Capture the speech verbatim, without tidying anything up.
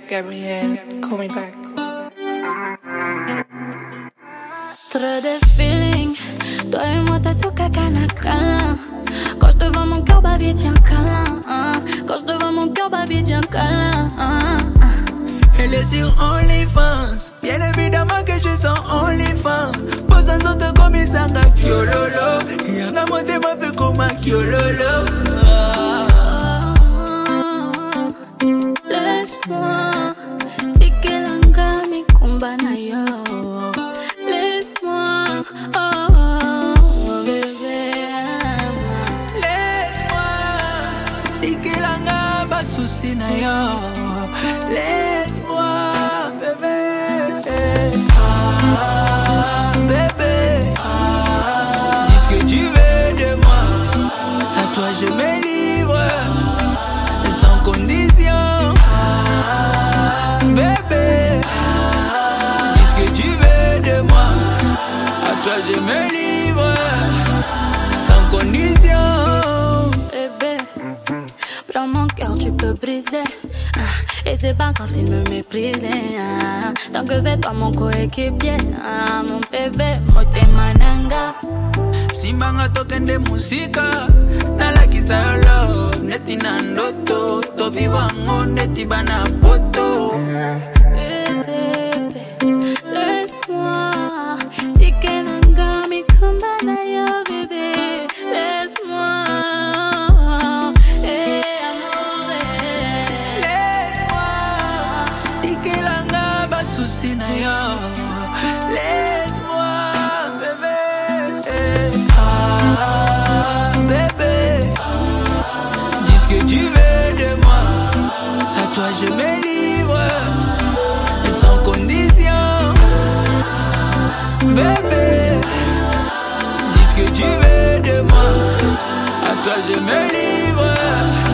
Gabrielle, call me back. Trop de feeling, toi et moi t'as sous cacana câlin. Quand je te vois mon cœur bavier tiens câlin, hein. Quand je te vois mon cœur bavier tiens câlin, hein. Elle est sur OnlyFans, bien évidemment que je suis sur OnlyFans. Pose un autre comme il s'en a kiololo. Y'a la moitié m'a fait comme un kiololo. Laisse-moi, tike langa mi kumbana yo. Laisse-moi, oh, oh bébé. Laisse-moi, tike langa basusi na yo. Laisse-moi, bébé. Ah, bébé. Ah, dis ce que tu veux de moi. À toi je me livre, sans condition. Ah, bébé. Ah, dis ce que tu veux de moi. À toi je me livre, sans condition. Bébé, prends mon cœur, tu peux briser. Et c'est pas grave s'il me méprisait, hein. Tant que c'est toi mon coéquipier, hein. Mon bébé, mote mananga. Simbanga tokende musika, nalakisa your love, neti na ndoto, to vivango neti bana poto. Bébé, laisse-moi, tike nanga mi kumbana yo bébé. Laisse-moi, eh amore. Souci na yo. Laisse-moi, bébé. Ah, bébé. Dis ce que tu veux de moi. À toi je me livre, sans condition. Bébé. Dis ce que tu veux de moi. À toi je me livre.